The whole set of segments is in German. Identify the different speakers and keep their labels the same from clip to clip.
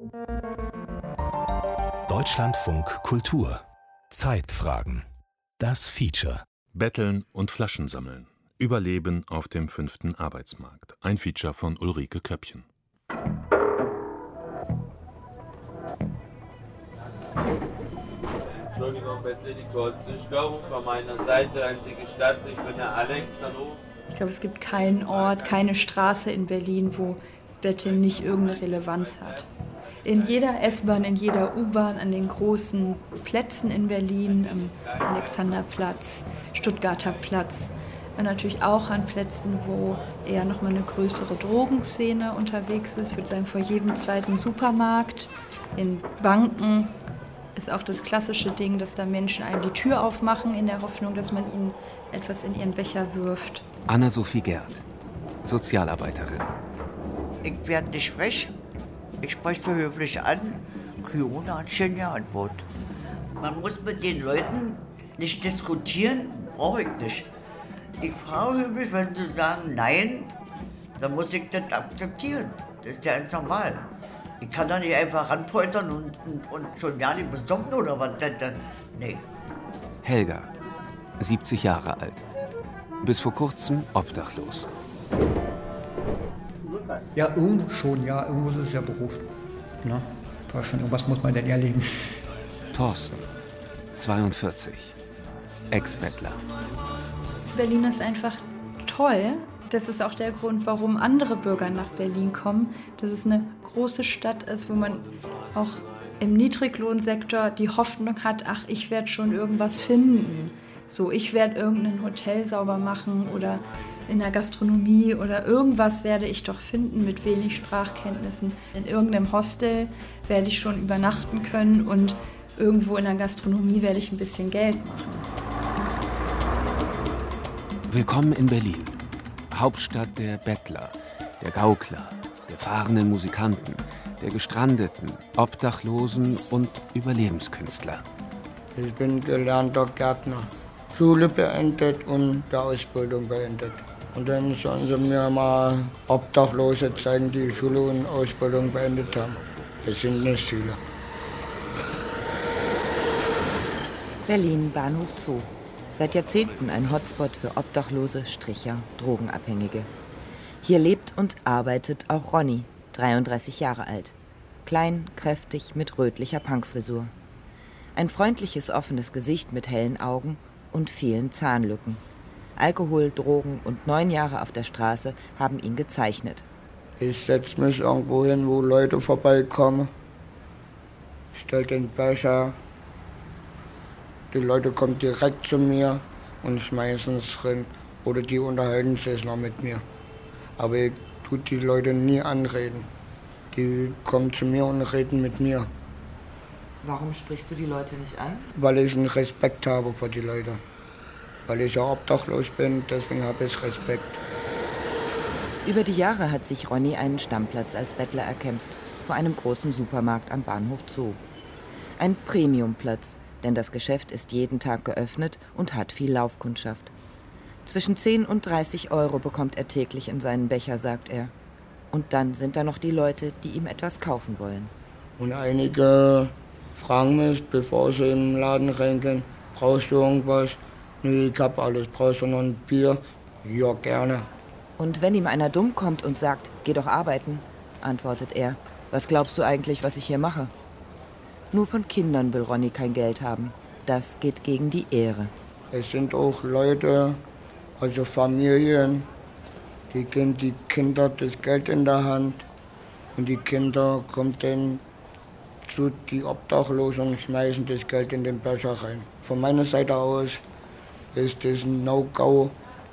Speaker 1: Deutschlandfunk Kultur. Zeitfragen. Das Feature.
Speaker 2: Betteln und Flaschen sammeln. Überleben auf dem 5. Arbeitsmarkt. Ein Feature von Ulrike Köppchen.
Speaker 3: Entschuldigung bitte, die kurze Störung von meiner Seite, wenn Sie gestatten, ich bin Herr Alex, hallo.
Speaker 4: Ich glaube, es gibt keinen Ort, keine Straße in Berlin, wo Betteln nicht irgendeine Relevanz hat. In jeder S-Bahn, in jeder U-Bahn, an den großen Plätzen in Berlin, am Alexanderplatz, Stuttgarter Platz, und natürlich auch an Plätzen, wo eher nochmal eine größere Drogenszene unterwegs ist. Ich würde sagen, vor jedem zweiten Supermarkt, in Banken ist auch das klassische Ding, dass da Menschen einem die Tür aufmachen, in der Hoffnung, dass man ihnen etwas in ihren Becher wirft.
Speaker 5: Anna-Sophie Gerd, Sozialarbeiterin.
Speaker 6: Ich werde nicht frech. Ich spreche so höflich an. Kyone hat schon geantwortet. Man muss mit den Leuten nicht diskutieren, brauche ich nicht. Ich frage höflich, wenn sie sagen nein, dann muss ich das akzeptieren. Das ist ja ganz normal. Ich kann da nicht einfach ranpoltern und schon ja nicht besoffen oder was. Nee.
Speaker 5: Helga, 70 Jahre alt. Bis vor kurzem obdachlos.
Speaker 7: Ja, irgendwo schon, ja. Irgendwo ist es ja Beruf. Na, von irgendwas muss man denn erleben.
Speaker 5: Thorsten, 42, Ex-Bettler.
Speaker 4: Berlin ist einfach toll. Das ist auch der Grund, warum andere Bürger nach Berlin kommen. Dass es eine große Stadt ist, wo man auch im Niedriglohnsektor die Hoffnung hat, ach, ich werde schon irgendwas finden. So, ich werde irgendein Hotel sauber machen oder in der Gastronomie oder irgendwas werde ich doch finden mit wenig Sprachkenntnissen. In irgendeinem Hostel werde ich schon übernachten können und irgendwo in der Gastronomie werde ich ein bisschen Geld machen.
Speaker 5: Willkommen in Berlin, Hauptstadt der Bettler, der Gaukler, der fahrenden Musikanten, der Gestrandeten, Obdachlosen und Überlebenskünstler.
Speaker 8: Ich bin gelernter Gärtner. Schule beendet und der Ausbildung beendet. Und dann sollen sie mir mal Obdachlose zeigen, die Schule und Ausbildung beendet haben. Das sind nicht viele.
Speaker 9: Berlin, Bahnhof Zoo. Seit Jahrzehnten ein Hotspot für Obdachlose, Stricher, Drogenabhängige. Hier lebt und arbeitet auch Ronny, 33 Jahre alt. Klein, kräftig, mit rötlicher Punkfrisur. Ein freundliches, offenes Gesicht mit hellen Augen und vielen Zahnlücken. Alkohol, Drogen und 9 Jahre auf der Straße haben ihn gezeichnet.
Speaker 8: Ich setze mich irgendwo hin, wo Leute vorbeikommen, stelle den Becher. Die Leute kommen direkt zu mir und schmeißen es drin. Oder die unterhalten sich noch mit mir. Aber ich tue die Leute nie anreden. Die kommen zu mir und reden mit mir.
Speaker 9: Warum sprichst du die Leute nicht an?
Speaker 8: Weil ich einen Respekt habe vor die Leute. Weil ich ja obdachlos bin, deswegen habe ich Respekt.
Speaker 9: Über die Jahre hat sich Ronny einen Stammplatz als Bettler erkämpft, vor einem großen Supermarkt am Bahnhof Zoo. Ein Premiumplatz, denn das Geschäft ist jeden Tag geöffnet und hat viel Laufkundschaft. Zwischen 10 und 30 Euro bekommt er täglich in seinen Becher, sagt er. Und dann sind da noch die Leute, die ihm etwas kaufen wollen.
Speaker 8: Und einige fragen mich, bevor sie im Laden reingehen, brauchst du irgendwas? Nee, ich hab alles. Brauchst du noch ein Bier? Ja, gerne.
Speaker 9: Und wenn ihm einer dumm kommt und sagt, geh doch arbeiten, antwortet er, was glaubst du eigentlich, was ich hier mache? Nur von Kindern will Ronny kein Geld haben. Das geht gegen die Ehre.
Speaker 8: Es sind auch Leute, also Familien, die geben die Kinder das Geld in der Hand und die Kinder kommen dann zu die Obdachlosen und schmeißen das Geld in den Becher rein. Von meiner Seite aus ist das ein No-Go.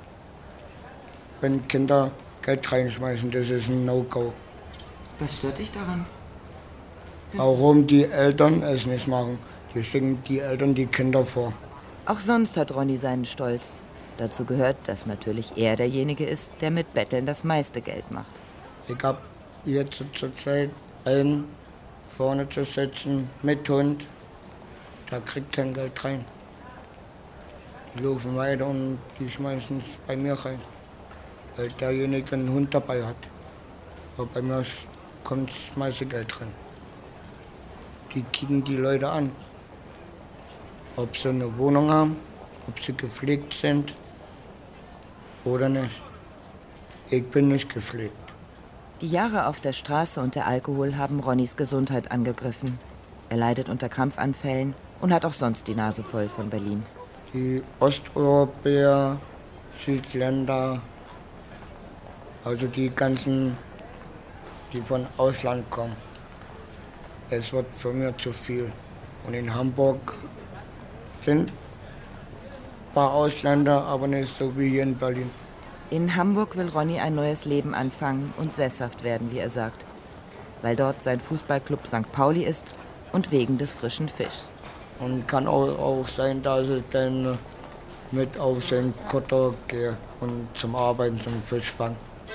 Speaker 8: Wenn Kinder Geld reinschmeißen, das ist ein No-Go.
Speaker 9: Was stört dich daran?
Speaker 8: Warum die Eltern es nicht machen. Die schicken die Eltern die Kinder vor.
Speaker 9: Auch sonst hat Ronny seinen Stolz. Dazu gehört, dass natürlich er derjenige ist, der mit Betteln das meiste Geld macht.
Speaker 8: Ich habe jetzt zur Zeit einen vorne zu sitzen mit Hund. Da kriegt kein Geld rein. Die laufen weiter und die schmeißen es bei mir rein. Weil derjenige einen Hund dabei hat. Aber bei mir kommt das meiste Geld rein. Die kicken die Leute an. Ob sie eine Wohnung haben, ob sie gepflegt sind oder nicht. Ich bin nicht gepflegt.
Speaker 9: Die Jahre auf der Straße und der Alkohol haben Ronnys Gesundheit angegriffen. Er leidet unter Krampfanfällen und hat auch sonst die Nase voll von Berlin.
Speaker 8: Die Osteuropäer, Südländer, also die ganzen, die von Ausland kommen. Es wird für mich zu viel. Und in Hamburg sind ein paar Ausländer, aber nicht so wie hier in Berlin.
Speaker 9: In Hamburg will Ronny ein neues Leben anfangen und sesshaft werden, wie er sagt. Weil dort sein Fußballclub St. Pauli ist und wegen des frischen Fischs.
Speaker 8: Und kann auch sein, dass ich dann mit auf den Kutter gehe und zum Arbeiten zum Fischfang.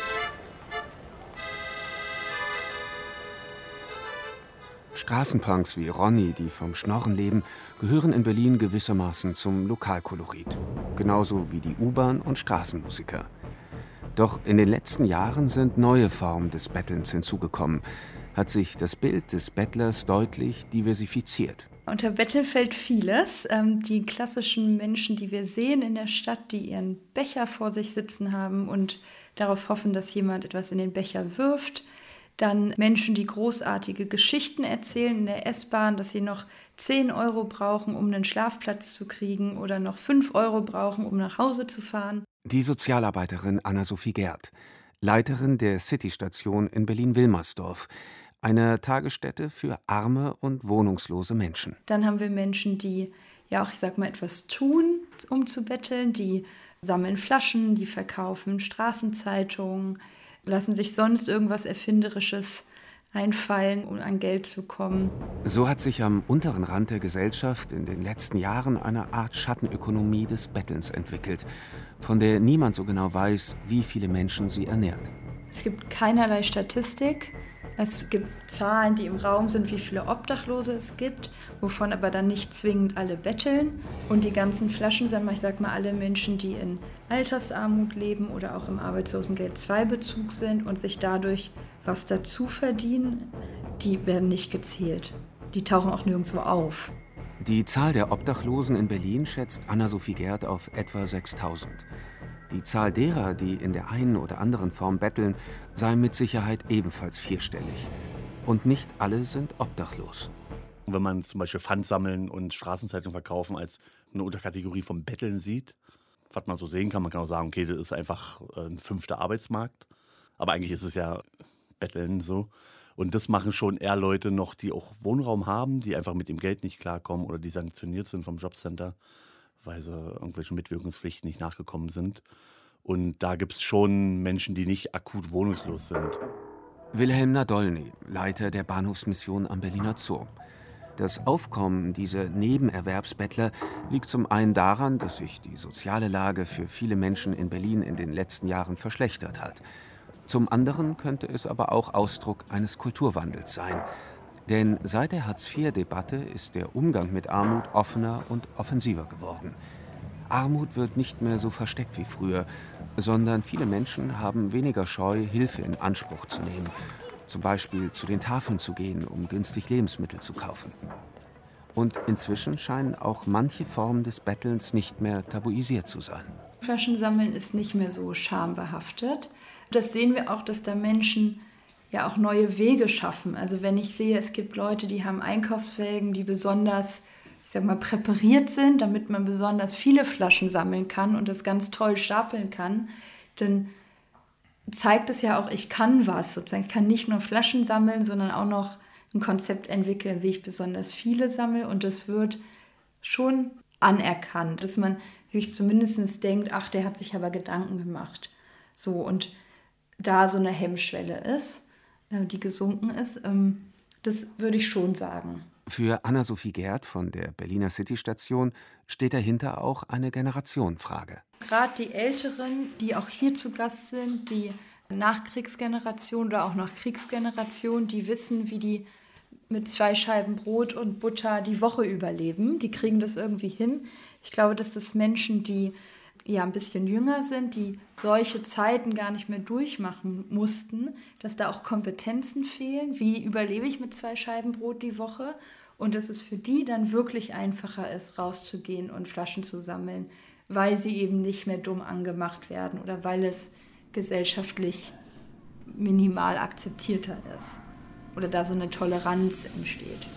Speaker 5: Straßenpunks wie Ronny, die vom Schnorren leben, gehören in Berlin gewissermaßen zum Lokalkolorit. Genauso wie die U-Bahn- und Straßenmusiker. Doch in den letzten Jahren sind neue Formen des Bettelns hinzugekommen. Hat sich das Bild des Bettlers deutlich diversifiziert.
Speaker 4: Unter Betteln fällt vieles. Die klassischen Menschen, die wir sehen in der Stadt, die ihren Becher vor sich sitzen haben und darauf hoffen, dass jemand etwas in den Becher wirft. Dann Menschen, die großartige Geschichten erzählen in der S-Bahn, dass sie noch 10 € brauchen, um einen Schlafplatz zu kriegen oder noch 5 € brauchen, um nach Hause zu fahren.
Speaker 5: Die Sozialarbeiterin Anna-Sophie Gerd, Leiterin der City-Station in Berlin-Wilmersdorf, einer Tagesstätte für arme und wohnungslose Menschen.
Speaker 4: Dann haben wir Menschen, die ja auch, ich sag mal, etwas tun, um zu betteln. Die sammeln Flaschen, die verkaufen Straßenzeitungen, lassen sich sonst irgendwas Erfinderisches einfallen, um an Geld zu kommen.
Speaker 5: So hat sich am unteren Rand der Gesellschaft in den letzten Jahren eine Art Schattenökonomie des Bettelns entwickelt, von der niemand so genau weiß, wie viele Menschen sie ernährt.
Speaker 4: Es gibt keinerlei Statistik. Es gibt Zahlen, die im Raum sind, wie viele Obdachlose es gibt, wovon aber dann nicht zwingend alle betteln. Und die ganzen Flaschensammler, ich sag mal alle Menschen, die in Altersarmut leben oder auch im Arbeitslosengeld-II-Bezug sind und sich dadurch was dazu verdienen, die werden nicht gezählt. Die tauchen auch nirgendwo auf.
Speaker 5: Die Zahl der Obdachlosen in Berlin schätzt Anna-Sophie Gerd auf etwa 6.000. Die Zahl derer, die in der einen oder anderen Form betteln, sei mit Sicherheit ebenfalls vierstellig. Und nicht alle sind obdachlos.
Speaker 10: Wenn man zum Beispiel Pfand sammeln und Straßenzeitungen verkaufen als eine Unterkategorie vom Betteln sieht, was man so sehen kann, man kann auch sagen, okay, das ist einfach ein 5. Arbeitsmarkt. Aber eigentlich ist es ja Betteln so. Und das machen schon eher Leute noch, die auch Wohnraum haben, die einfach mit dem Geld nicht klarkommen oder die sanktioniert sind vom Jobcenter, weil sie irgendwelche Mitwirkungspflichten nicht nachgekommen sind. Und da gibt es schon Menschen, die nicht akut wohnungslos sind.
Speaker 5: Wilhelm Nadolny, Leiter der Bahnhofsmission am Berliner Zoo. Das Aufkommen dieser Nebenerwerbsbettler liegt zum einen daran, dass sich die soziale Lage für viele Menschen in Berlin in den letzten Jahren verschlechtert hat. Zum anderen könnte es aber auch Ausdruck eines Kulturwandels sein. Denn seit der Hartz-IV-Debatte ist der Umgang mit Armut offener und offensiver geworden. Armut wird nicht mehr so versteckt wie früher, sondern viele Menschen haben weniger Scheu, Hilfe in Anspruch zu nehmen. Zum Beispiel zu den Tafeln zu gehen, um günstig Lebensmittel zu kaufen. Und inzwischen scheinen auch manche Formen des Bettelns nicht mehr tabuisiert zu sein.
Speaker 4: Flaschensammeln ist nicht mehr so schambehaftet. Das sehen wir auch, dass da Menschen ja auch neue Wege schaffen. Also wenn ich sehe, es gibt Leute, die haben Einkaufswägen, die besonders, ich sag mal, präpariert sind, damit man besonders viele Flaschen sammeln kann und das ganz toll stapeln kann, dann zeigt es ja auch, ich kann was sozusagen. Ich kann nicht nur Flaschen sammeln, sondern auch noch ein Konzept entwickeln, wie ich besonders viele sammle. Und das wird schon anerkannt, dass man sich zumindest denkt, ach, der hat sich aber Gedanken gemacht. So, und da so eine Hemmschwelle ist, die gesunken ist, das würde ich schon sagen.
Speaker 5: Für Anna-Sophie Gerd von der Berliner City-Station steht dahinter auch eine Generationenfrage.
Speaker 4: Gerade die Älteren, die auch hier zu Gast sind, die Nachkriegsgeneration oder auch noch Kriegsgeneration, die wissen, wie die mit 2 Scheiben Brot und Butter die Woche überleben. Die kriegen das irgendwie hin. Ich glaube, dass das Menschen, die ja ein bisschen jünger sind, die solche Zeiten gar nicht mehr durchmachen mussten, dass da auch Kompetenzen fehlen. Wie überlebe ich mit 2 Scheiben Brot die Woche? Und dass es für die dann wirklich einfacher ist, rauszugehen und Flaschen zu sammeln, weil sie eben nicht mehr dumm angemacht werden oder weil es gesellschaftlich minimal akzeptierter ist oder da so eine Toleranz entsteht.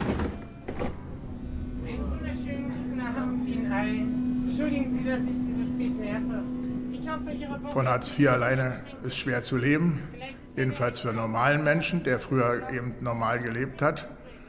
Speaker 11: Einen wunderschönen guten Abend Ihnen allen. Entschuldigen Sie, dass ich Sie so spät nerve. Ich hoffe, Ihre Woche
Speaker 12: von Hartz IV alleine ist schwer zu leben, jedenfalls für normalen Menschen, der früher eben normal gelebt hat.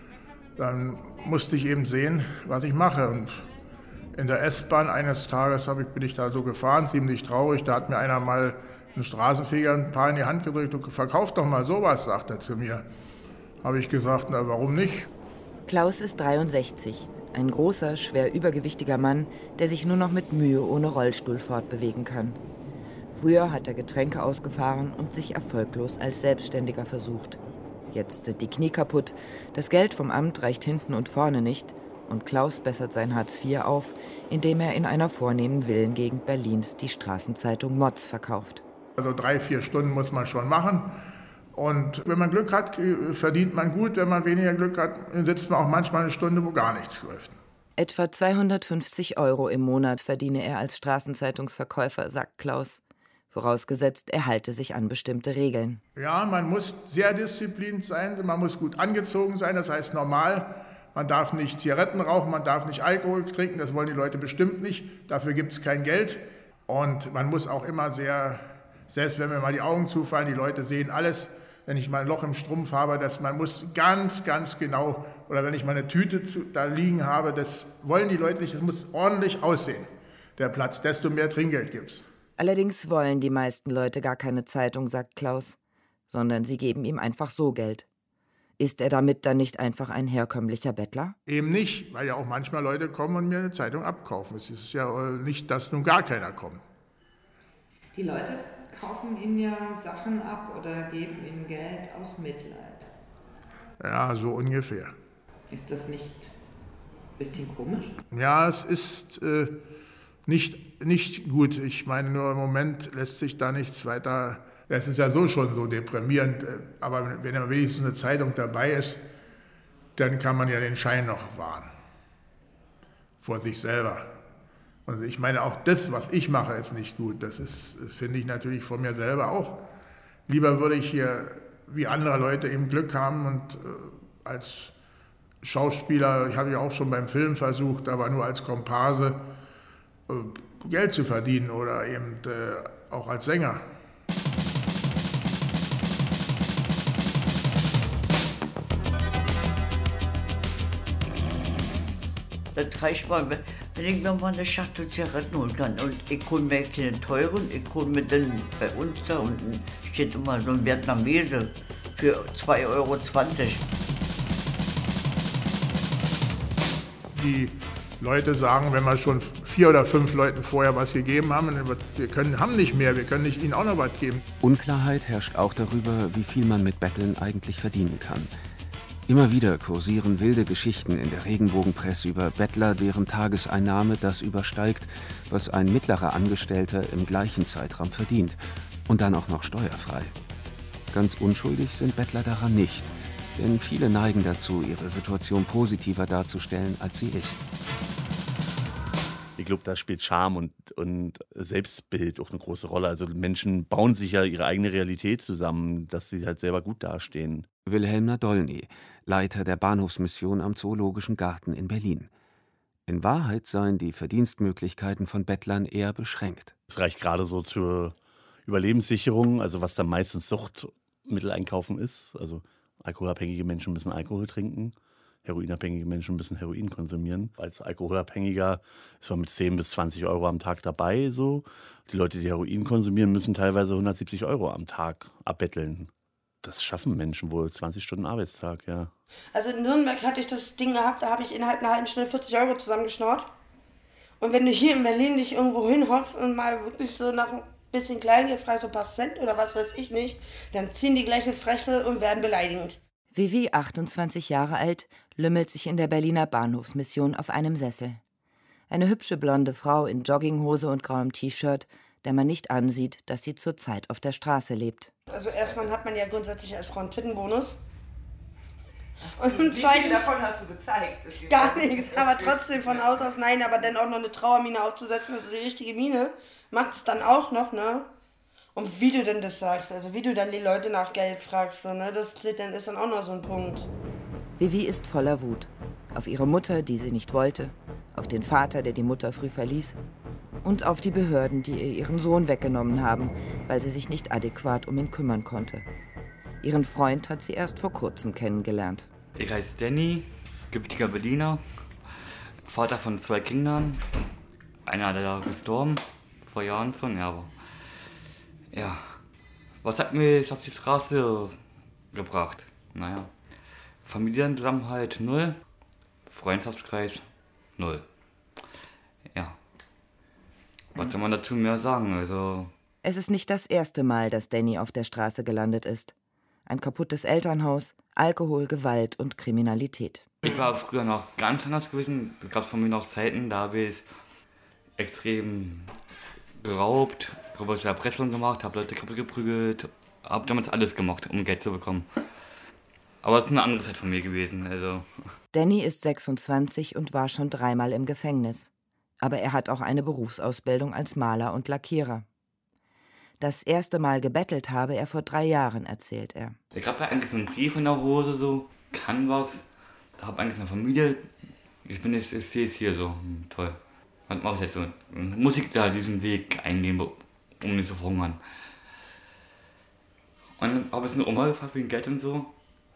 Speaker 12: Dann musste ich eben sehen, was ich mache. Und in der S-Bahn eines Tages bin ich da so gefahren, ziemlich traurig. Da hat mir einer mal einen Straßenfeger ein paar in die Hand gedrückt und verkauf doch mal sowas, sagt er zu mir. Habe ich gesagt, na warum nicht?
Speaker 9: Klaus ist 63, ein großer, schwer übergewichtiger Mann, der sich nur noch mit Mühe ohne Rollstuhl fortbewegen kann. Früher hat er Getränke ausgefahren und sich erfolglos als Selbstständiger versucht. Jetzt sind die Knie kaputt, das Geld vom Amt reicht hinten und vorne nicht und Klaus bessert sein Hartz IV auf, indem er in einer vornehmen Villengegend Berlins die Straßenzeitung Mods verkauft.
Speaker 12: Also 3-4 Stunden muss man schon machen und wenn man Glück hat, verdient man gut. Wenn man weniger Glück hat, sitzt man auch manchmal eine Stunde, wo gar nichts läuft.
Speaker 9: Etwa 250 € im Monat verdiene er als Straßenzeitungsverkäufer, sagt Klaus. Vorausgesetzt, er halte sich an bestimmte Regeln.
Speaker 12: Ja, man muss sehr diszipliniert sein, man muss gut angezogen sein, das heißt normal. Man darf nicht Zigaretten rauchen, man darf nicht Alkohol trinken, das wollen die Leute bestimmt nicht. Dafür gibt es kein Geld. Und man muss auch immer selbst wenn mir mal die Augen zufallen, die Leute sehen alles. Wenn ich mal ein Loch im Strumpf habe, man muss ganz, ganz genau, oder wenn ich mal eine Tüte da liegen habe, das wollen die Leute nicht, das muss ordentlich aussehen, der Platz, desto mehr Trinkgeld gibt's.
Speaker 9: Allerdings wollen die meisten Leute gar keine Zeitung, sagt Klaus, sondern sie geben ihm einfach so Geld. Ist er damit dann nicht einfach ein herkömmlicher Bettler?
Speaker 12: Eben nicht, weil ja auch manchmal Leute kommen und mir eine Zeitung abkaufen. Es ist ja nicht, dass nun gar keiner kommt.
Speaker 13: Die Leute kaufen Ihnen ja Sachen ab oder geben Ihnen Geld aus Mitleid.
Speaker 12: Ja, so ungefähr.
Speaker 13: Ist das nicht ein bisschen komisch?
Speaker 12: Ja, es ist nicht gut. Ich meine, nur im Moment lässt sich da nichts weiter. Es ist ja so schon so deprimierend. Aber wenn ja wenigstens eine Zeitung dabei ist, dann kann man ja den Schein noch wahren. Vor sich selber. Und ich meine, auch das, was ich mache, ist nicht gut. Das finde ich natürlich von mir selber auch. Lieber würde ich hier, wie andere Leute, eben Glück haben und als Schauspieler, ich habe ja auch schon beim Film versucht, aber nur als Komparse, Geld zu verdienen oder eben auch als Sänger.
Speaker 6: Das reicht mal, wenn ich mir mal eine Schachtel Zigaretten holen kann. Und ich hole mir keine teuren, ich hole mir dann bei uns da unten steht immer so ein Vietnamese für 2,20 €.
Speaker 12: Die Leute sagen, wenn wir schon 4 oder 5 Leuten vorher was gegeben haben, haben nicht mehr, wir können nicht ihnen auch noch was geben.
Speaker 5: Unklarheit herrscht auch darüber, wie viel man mit Betteln eigentlich verdienen kann. Immer wieder kursieren wilde Geschichten in der Regenbogenpresse über Bettler, deren Tageseinnahme das übersteigt, was ein mittlerer Angestellter im gleichen Zeitraum verdient. Und dann auch noch steuerfrei. Ganz unschuldig sind Bettler daran nicht. Denn viele neigen dazu, ihre Situation positiver darzustellen, als sie ist.
Speaker 10: Ich glaube, da spielt Charme und Selbstbild auch eine große Rolle. Also Menschen bauen sich ja ihre eigene Realität zusammen, dass sie halt selber gut dastehen.
Speaker 5: Wilhelm Nadolny, Leiter der Bahnhofsmission am Zoologischen Garten in Berlin. In Wahrheit seien die Verdienstmöglichkeiten von Bettlern eher beschränkt.
Speaker 10: Es reicht gerade so zur Überlebenssicherung, also was dann meistens Suchtmittel einkaufen ist. Also alkoholabhängige Menschen müssen Alkohol trinken. Heroinabhängige Menschen müssen Heroin konsumieren. Als Alkoholabhängiger ist man mit 10 bis 20 € am Tag dabei. So. Die Leute, die Heroin konsumieren, müssen teilweise 170 € am Tag abbetteln. Das schaffen Menschen wohl, 20 Stunden Arbeitstag, ja.
Speaker 14: Also in Nürnberg hatte ich das Ding gehabt, da habe ich innerhalb einer halben Stunde 40 € zusammengeschnort. Und wenn du hier in Berlin dich irgendwo hinhockst und mal wirklich so nach ein bisschen Kleingeld fragst, so ein paar Cent oder was weiß ich nicht, dann ziehen die gleich eine Fresse und werden beleidigend.
Speaker 9: Vivi, 28 Jahre alt, lümmelt sich in der Berliner Bahnhofsmission auf einem Sessel. Eine hübsche blonde Frau in Jogginghose und grauem T-Shirt, der man nicht ansieht, dass sie zurzeit auf der Straße lebt.
Speaker 14: Also erstmal hat man ja grundsätzlich als Frau einen Tittenbonus. Und
Speaker 9: Wie viel
Speaker 14: zweitens,
Speaker 9: davon hast du gezeigt?
Speaker 14: gar nichts, aber trotzdem von Haus aus nein, aber dann auch noch eine Trauermine aufzusetzen, also die richtige Mine, macht es dann auch noch, ne? Und wie du denn das sagst, also wie du dann die Leute nach Geld fragst, so, ne? Das ist dann auch noch so ein Punkt.
Speaker 9: Vivi ist voller Wut. Auf ihre Mutter, die sie nicht wollte, auf den Vater, der die Mutter früh verließ, und auf die Behörden, die ihr ihren Sohn weggenommen haben, weil sie sich nicht adäquat um ihn kümmern konnte. Ihren Freund hat sie erst vor kurzem kennengelernt.
Speaker 15: Ich heiße Danny, gebürtiger Berliner, Vater von 2 Kindern. Einer der gestorben, vor Jahren schon, ja, aber ja. Was hat mir jetzt auf die Straße gebracht? Naja, Familienzusammenhalt 0, Freundschaftskreis 0. Ja. Was soll man dazu mehr sagen? Also.
Speaker 9: Es ist nicht das erste Mal, dass Danny auf der Straße gelandet ist. Ein kaputtes Elternhaus, Alkohol, Gewalt und Kriminalität.
Speaker 15: Ich war früher noch ganz anders gewesen. Es gab von mir noch Zeiten, da habe ich extrem geraubt, habe Erpressung gemacht, habe Leute kaputt geprügelt, habe damals alles gemacht, um Geld zu bekommen. Aber es ist eine andere Zeit von mir gewesen. Also.
Speaker 9: Danny ist 26 und war schon 3-mal im Gefängnis. Aber er hat auch eine Berufsausbildung als Maler und Lackierer. Das erste Mal gebettelt habe er vor 3 Jahren, erzählt er.
Speaker 15: Ich habe ja eigentlich so einen Brief in der Hose, so, kann was. Ich habe eigentlich eine Familie. Ich sehe es hier so, toll. Was mache ich jetzt so? Muss ich da diesen Weg eingehen, um nicht zu verhungern? Und dann habe ich eine Oma gefragt wegen Geld und so.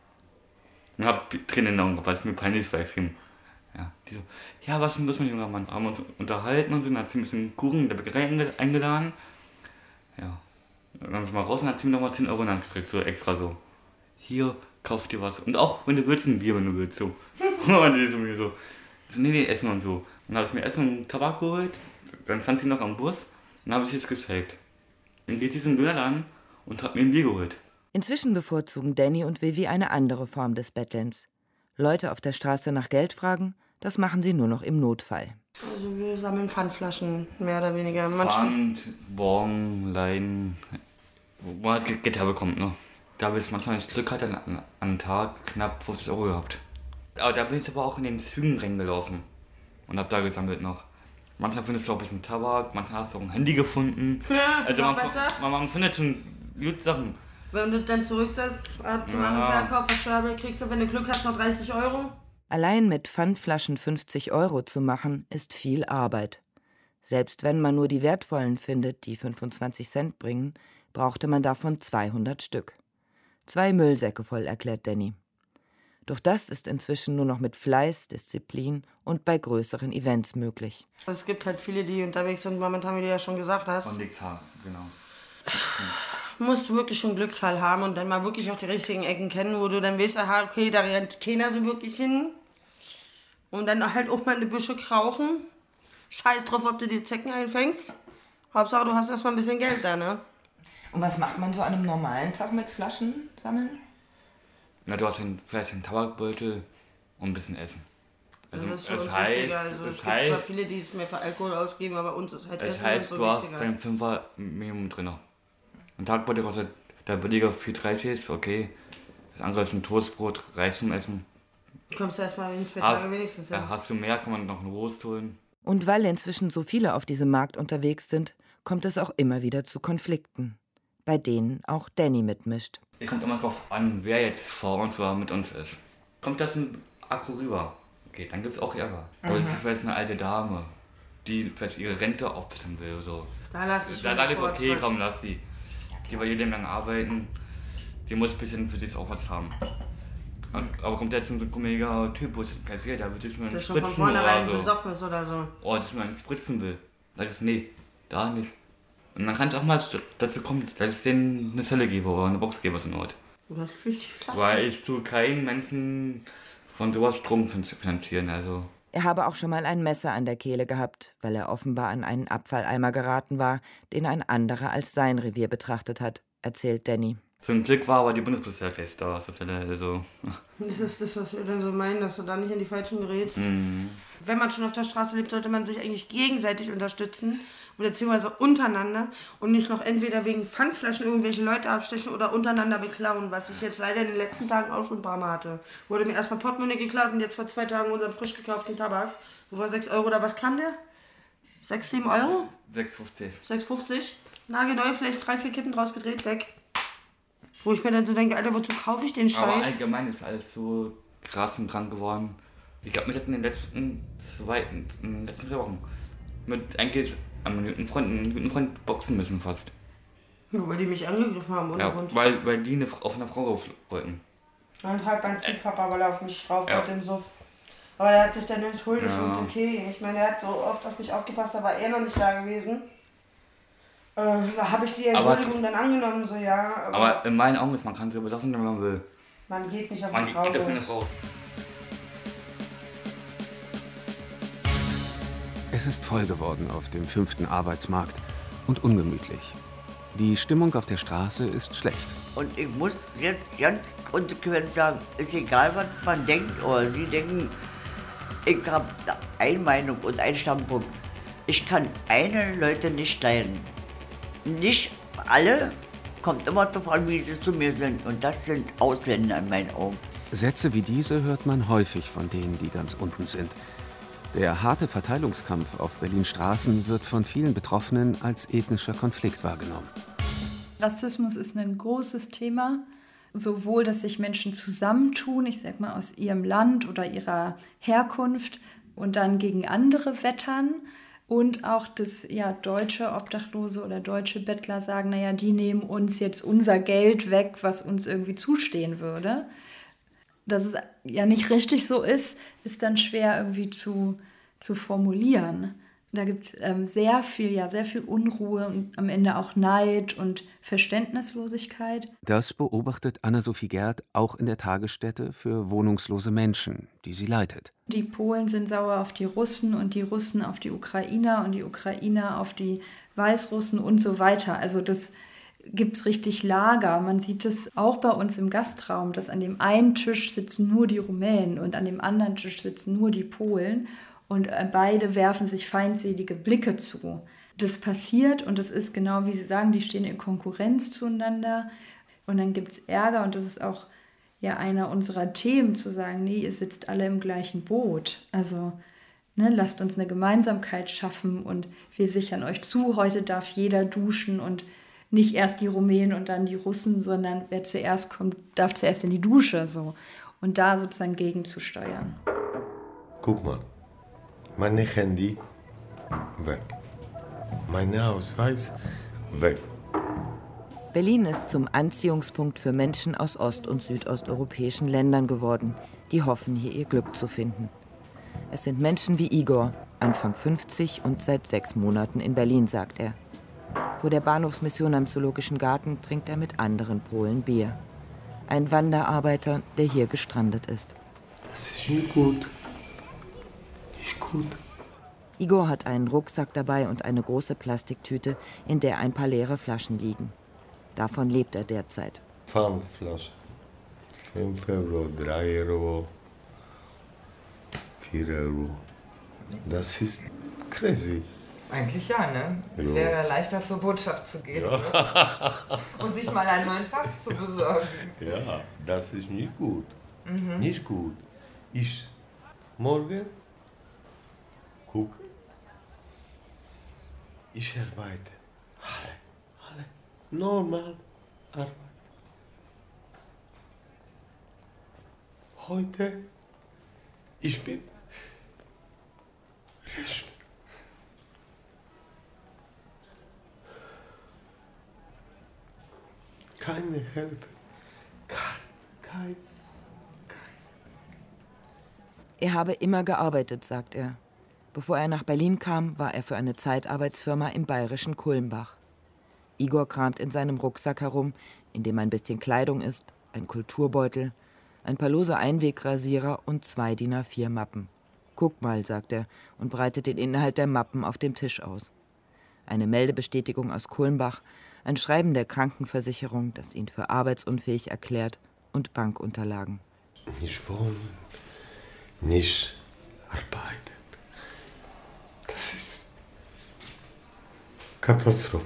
Speaker 15: Und habe Tränen in den Augen gehabt, weil es mir peinlich war extrem. Ja, die so, ja, was ist denn los mit dem junger Mann? Haben wir uns unterhalten und so, dann hat sie ein bisschen Kuchen in der Bäckerei eingeladen. Ja, dann bin ich mal raus und hat sie mir nochmal 10 Euro in die Hand gedrückt, so extra so. Hier, kauf dir was. Und auch, wenn du willst, ein Bier, wenn du willst, so. Und die so mir so, nee, Essen und so. Und dann habe ich mir Essen und Tabak geholt, dann stand sie noch am Bus und dann habe ich es gezeigt. Dann geht sie zum Dönerladen und hat mir ein Bier geholt.
Speaker 9: Inzwischen bevorzugen Danny und Vivi eine andere Form des Bettelns. Leute auf der Straße nach Geld fragen, das machen sie nur noch im Notfall.
Speaker 14: Also wir sammeln Pfandflaschen, mehr oder weniger.
Speaker 15: Pfand, Bon, Leinen, wo man halt Geld herbekommt, ne? Da habe ich manchmal nicht Glück, hatte an einem Tag knapp 50 Euro gehabt. Aber da bin ich aber auch in den Zügen reingelaufen und habe da gesammelt noch. Manchmal findest du auch ein bisschen Tabak, manchmal hast du auch ein Handy gefunden.
Speaker 14: Ja,
Speaker 15: also
Speaker 14: besser.
Speaker 15: Man findet schon gute Sachen.
Speaker 14: Wenn du dann zurücksetzt zum Verkauf verschwörbel, kriegst du, wenn du Glück hast, noch 30 Euro.
Speaker 9: Allein mit Pfandflaschen 50 Euro zu machen, ist viel Arbeit. Selbst wenn man nur die wertvollen findet, die 25 Cent bringen, brauchte man davon 200 Stück. 2 Müllsäcke voll, erklärt Danny. Doch das ist inzwischen nur noch mit Fleiß, Disziplin und bei größeren Events möglich.
Speaker 14: Es gibt halt viele, die unterwegs sind, momentan, wie du ja schon gesagt hast.
Speaker 15: Und nichts haben, genau.
Speaker 14: Musst du wirklich schon Glücksfall haben und dann mal wirklich auch die richtigen Ecken kennen, wo du dann weißt, aha, okay, da rennt keiner so wirklich hin. Und dann halt auch mal in die Büsche krauchen. Scheiß drauf, ob du die Zecken einfängst. Hauptsache, du hast erstmal ein bisschen Geld da, ne?
Speaker 9: Und was macht man so an einem normalen Tag mit Flaschen sammeln?
Speaker 15: Na, du hast vielleicht einen Tabakbeutel und ein bisschen Essen. Also
Speaker 14: das ist für uns wichtiger. Also es gibt zwar viele, die es mehr für Alkohol ausgeben, aber uns ist halt Essen so wichtiger.
Speaker 15: Du hast dein 5er Minimum drin. Ein Tagbeutel kostet der billiger 4,30, okay. Das andere ist ein Toastbrot, Reis zum Essen.
Speaker 14: Kommst du erstmal in 2 Tage wenigstens hin.
Speaker 15: Ja, hast du mehr, kann man noch einen Rost holen.
Speaker 9: Und weil inzwischen so viele auf diesem Markt unterwegs sind, kommt es auch immer wieder zu Konflikten, bei denen auch Danny mitmischt.
Speaker 15: Es kommt immer darauf an, wer jetzt vor uns oder mit uns ist. Kommt das ein Akku rüber, okay, dann gibt es auch Ärger. Aber es ist vielleicht eine alte Dame, die vielleicht ihre Rente aufbessern will. So.
Speaker 14: Da lass ich
Speaker 15: okay, komm, lass sie. Die will ihr Leben lang arbeiten, die muss ein bisschen für sich auch was haben. Aber kommt jetzt ein komischer Typ, wo es passiert, der wird jetzt nur einen Spritzen
Speaker 14: von vornherein
Speaker 15: oder so.
Speaker 14: besoffen ist oder so.
Speaker 15: Oh, das nur einen Spritzen will. Sag ich, nee, da nicht. Und dann kann es auch mal dazu kommen, dass ich denen eine Zelle gebe oder eine Box gebe, was in Ort.
Speaker 14: Oder richtig Flaschen.
Speaker 15: Weil ich tue keinen Menschen von sowas Drogen finanzieren, also.
Speaker 9: Er habe auch schon mal ein Messer an der Kehle gehabt, weil er offenbar an einen Abfalleimer geraten war, den ein anderer als sein Revier betrachtet hat, erzählt Danny.
Speaker 15: Zum Glück war aber die Bundespolizei gleich da, also.
Speaker 14: Das ist das, was wir dann so meinen, dass du da nicht in die Falschen gerätst.
Speaker 15: Mhm.
Speaker 14: Wenn man schon auf der Straße lebt, sollte man sich eigentlich gegenseitig unterstützen beziehungsweise untereinander und nicht noch entweder wegen Pfandflaschen irgendwelche Leute abstechen oder untereinander beklauen, was ich jetzt leider in den letzten Tagen auch schon ein paar Mal hatte. Wurde mir erstmal Portemonnaie geklaut und jetzt vor 2 Tagen unseren frisch gekauften Tabak. Wo war 6 Euro oder was kam der? 6, 7 Euro?
Speaker 15: 6,50.
Speaker 14: 6,50? Nagelneu, vielleicht 3, 4 Kippen draus gedreht, weg. Wo ich mir dann so denke, Alter, wozu kaufe ich den Scheiß?
Speaker 15: Aber allgemein ist alles so krass und krank geworden. Ich glaube, mir das in den letzten 2 Wochen mit eigentlich einem guten Freund boxen müssen fast.
Speaker 14: Ja, weil die mich angegriffen haben, oder?
Speaker 15: Ja, weil die auf eine Frau rauf wollten.
Speaker 14: Und halt mein Ziehpapa, weil er auf mich drauf wollte im Suff. Aber der hat sich dann entschuldigt und okay. Ich meine, er hat so oft auf mich aufgepasst, da war er noch nicht da gewesen. Da habe ich die Entschuldigung dann angenommen, so ja.
Speaker 15: Aber in meinen Augen ist man kann so besoffen, wenn man will.
Speaker 14: Man geht nicht auf eine Frau los.
Speaker 5: Es ist voll geworden auf dem 5. Arbeitsmarkt und ungemütlich. Die Stimmung auf der Straße ist schlecht.
Speaker 6: Und ich muss jetzt ganz konsequent sagen, ist egal, was man denkt oder sie denken, ich habe eine Meinung und einen Standpunkt. Ich kann eine Leute nicht leiden. Nicht alle, kommt immer darauf an, wie sie zu mir sind. Und das sind Ausländer in meinen Augen.
Speaker 5: Sätze wie diese hört man häufig von denen, die ganz unten sind. Der harte Verteilungskampf auf Berlins Straßen wird von vielen Betroffenen als ethnischer Konflikt wahrgenommen.
Speaker 4: Rassismus ist ein großes Thema. Sowohl, dass sich Menschen zusammentun, ich sag mal aus ihrem Land oder ihrer Herkunft und dann gegen andere wettern. Und auch, dass deutsche Obdachlose oder deutsche Bettler sagen, naja, die nehmen uns jetzt unser Geld weg, was uns irgendwie zustehen würde. Dass es ja nicht richtig so ist dann schwer irgendwie zu formulieren. Da gibt es sehr viel Unruhe und am Ende auch Neid und Verständnislosigkeit.
Speaker 5: Das beobachtet Anna-Sophie Gerd auch in der Tagesstätte für wohnungslose Menschen, die sie leitet.
Speaker 4: Die Polen sind sauer auf die Russen und die Russen auf die Ukrainer und die Ukrainer auf die Weißrussen und so weiter. Also das gibt es richtig Lager. Man sieht es auch bei uns im Gastraum, dass an dem einen Tisch sitzen nur die Rumänen und an dem anderen Tisch sitzen nur die Polen. Und beide werfen sich feindselige Blicke zu. Das passiert und das ist genau wie Sie sagen, die stehen in Konkurrenz zueinander. Und dann gibt es Ärger und das ist auch einer unserer Themen, zu sagen, nee, ihr sitzt alle im gleichen Boot. Also lasst uns eine Gemeinsamkeit schaffen und wir sichern euch zu. Heute darf jeder duschen und nicht erst die Rumänen und dann die Russen, sondern wer zuerst kommt, darf zuerst in die Dusche. So. Und da sozusagen gegenzusteuern.
Speaker 16: Guck mal. Mein Handy, weg. Mein Ausweis, weg.
Speaker 9: Berlin ist zum Anziehungspunkt für Menschen aus ost- und südosteuropäischen Ländern geworden, die hoffen, hier ihr Glück zu finden. Es sind Menschen wie Igor, Anfang 50 und seit 6 Monaten in Berlin, sagt er. Vor der Bahnhofsmission am Zoologischen Garten trinkt er mit anderen Polen Bier. Ein Wanderarbeiter, der hier gestrandet ist.
Speaker 16: Das ist nicht gut. Gut.
Speaker 9: Igor hat einen Rucksack dabei und eine große Plastiktüte, in der ein paar leere Flaschen liegen. Davon lebt er derzeit.
Speaker 16: Pfandflasche. 5 Euro, 3 Euro, 4 Euro. Das ist crazy.
Speaker 13: Eigentlich ja, ne? Es
Speaker 16: Jo.
Speaker 13: wäre leichter, zur Botschaft zu gehen.
Speaker 16: Ja.
Speaker 13: Und sich mal einen neuen Pass zu besorgen.
Speaker 16: Ja, das ist nicht gut.
Speaker 13: Mhm.
Speaker 16: Nicht gut. Ich morgen gucke. Ich arbeite. Alle. Normal arbeiten. Heute, ich bin recht. Keine Hilfe. Kein.
Speaker 9: Er habe immer gearbeitet, sagt er. Bevor er nach Berlin kam, war er für eine Zeitarbeitsfirma im bayerischen Kulmbach. Igor kramt in seinem Rucksack herum, in dem ein bisschen Kleidung ist, ein Kulturbeutel, ein paar lose Einwegrasierer und 2 DIN A4 Mappen. Guck mal, sagt er und breitet den Inhalt der Mappen auf dem Tisch aus. Eine Meldebestätigung aus Kulmbach, ein Schreiben der Krankenversicherung, das ihn für arbeitsunfähig erklärt, und Bankunterlagen.
Speaker 16: Nicht wohnen, nicht arbeiten. Das ist Katastrophe.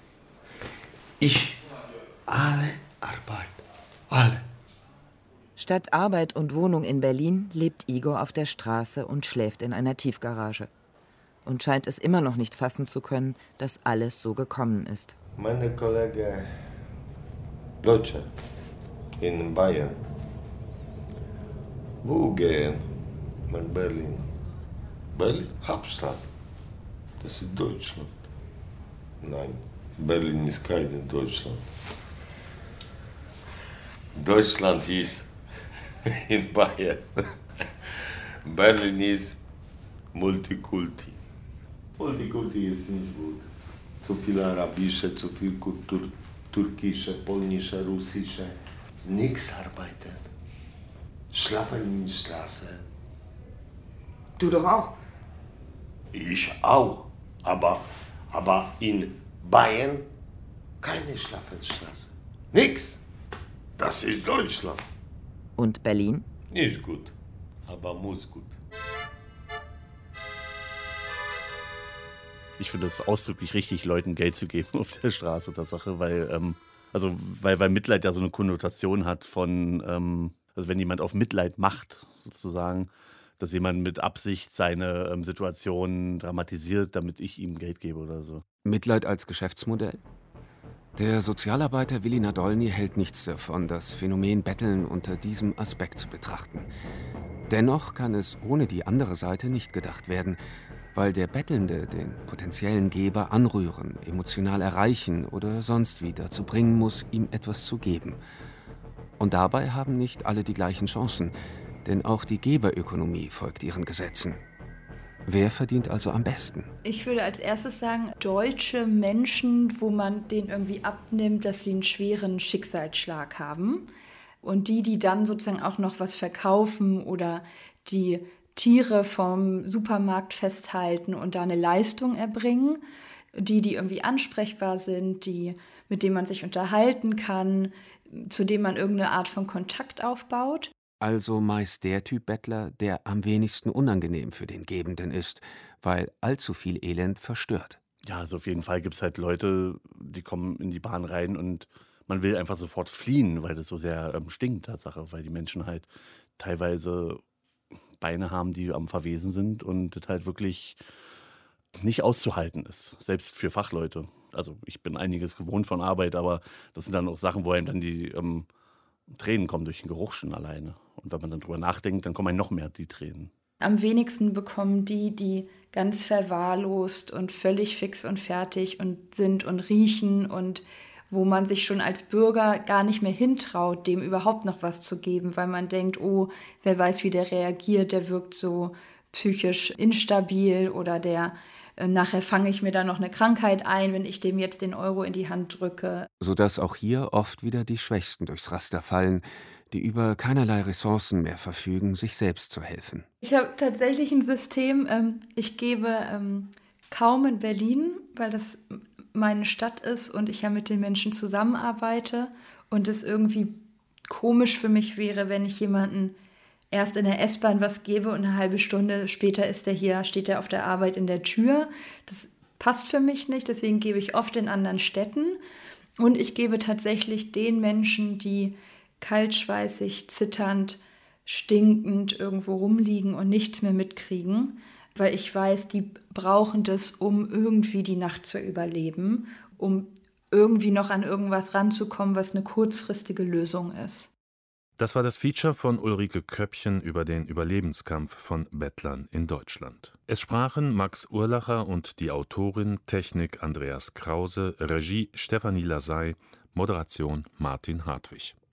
Speaker 16: Alle Arbeit. Alle.
Speaker 9: Statt Arbeit und Wohnung in Berlin lebt Igor auf der Straße und schläft in einer Tiefgarage. Und scheint es immer noch nicht fassen zu können, dass alles so gekommen ist.
Speaker 16: Meine Kollegen Deutsche in Bayern. Wo gehen? In Berlin. Berlin, Hauptstadt. Das ist Deutschland. Nein, Berlin ist kein Deutschland. Deutschland ist in Bayern. Berlin ist Multikulti. Multikulti ist nicht gut. Zu viel arabische, zu viel Kultur, türkische, polnische, russische. Nichts arbeiten. Schlafen in der Straße.
Speaker 13: Du doch auch.
Speaker 16: Ich auch. Aber in Bayern keine Schlafenstraße. Nix. Das ist Deutschland.
Speaker 9: Und Berlin?
Speaker 16: Nicht gut, aber muss gut.
Speaker 10: Ich finde es ausdrücklich richtig, Leuten Geld zu geben auf der Straße, Tatsache, weil Mitleid ja so eine Konnotation hat von, also wenn jemand auf Mitleid macht, sozusagen, dass jemand mit Absicht seine Situation dramatisiert, damit ich ihm Geld gebe oder so.
Speaker 5: Mitleid als Geschäftsmodell? Der Sozialarbeiter Willi Nadolny hält nichts davon, das Phänomen Betteln unter diesem Aspekt zu betrachten. Dennoch kann es ohne die andere Seite nicht gedacht werden, weil der Bettelnde den potenziellen Geber anrühren, emotional erreichen oder sonst wie dazu bringen muss, ihm etwas zu geben. Und dabei haben nicht alle die gleichen Chancen, denn auch die Geberökonomie folgt ihren Gesetzen. Wer verdient also am besten?
Speaker 4: Ich würde als erstes sagen, deutsche Menschen, wo man denen irgendwie abnimmt, dass sie einen schweren Schicksalsschlag haben. Und die dann sozusagen auch noch was verkaufen oder die Tiere vom Supermarkt festhalten und da eine Leistung erbringen. Die irgendwie ansprechbar sind, mit denen man sich unterhalten kann, zu denen man irgendeine Art von Kontakt aufbaut.
Speaker 5: Also meist der Typ Bettler, der am wenigsten unangenehm für den Gebenden ist, weil allzu viel Elend verstört.
Speaker 10: Ja, also auf jeden Fall gibt es halt Leute, die kommen in die Bahn rein und man will einfach sofort fliehen, weil das so sehr stinkt, Tatsache, weil die Menschen halt teilweise Beine haben, die am Verwesen sind und das halt wirklich nicht auszuhalten ist, selbst für Fachleute. Also ich bin einiges gewohnt von Arbeit, aber das sind dann auch Sachen, wo einem dann die Tränen kommen durch den Geruch schon alleine. Und wenn man dann drüber nachdenkt, dann kommen einem noch mehr die Tränen.
Speaker 4: Am wenigsten bekommen die ganz verwahrlost und völlig fix und fertig und sind und riechen und wo man sich schon als Bürger gar nicht mehr hintraut, dem überhaupt noch was zu geben, weil man denkt, oh, wer weiß, wie der reagiert, der wirkt so psychisch instabil oder nachher fange ich mir da noch eine Krankheit ein, wenn ich dem jetzt den Euro in die Hand drücke.
Speaker 5: Sodass auch hier oft wieder die Schwächsten durchs Raster fallen, die über keinerlei Ressourcen mehr verfügen, sich selbst zu helfen.
Speaker 4: Ich habe tatsächlich ein System, ich gebe kaum in Berlin, weil das meine Stadt ist und ich ja mit den Menschen zusammenarbeite und es irgendwie komisch für mich wäre, wenn ich jemanden erst in der S-Bahn was gebe und eine halbe Stunde später steht er auf der Arbeit in der Tür. Das passt für mich nicht, deswegen gebe ich oft in anderen Städten. Und ich gebe tatsächlich den Menschen, die kaltschweißig, zitternd, stinkend irgendwo rumliegen und nichts mehr mitkriegen, weil ich weiß, die brauchen das, um irgendwie die Nacht zu überleben, um irgendwie noch an irgendwas ranzukommen, was eine kurzfristige Lösung ist.
Speaker 2: Das war das Feature von Ulrike Köppchen über den Überlebenskampf von Bettlern in Deutschland. Es sprachen Max Urlacher und die Autorin, Technik Andreas Krause, Regie Stefanie Lasey, Moderation Martin Hartwig.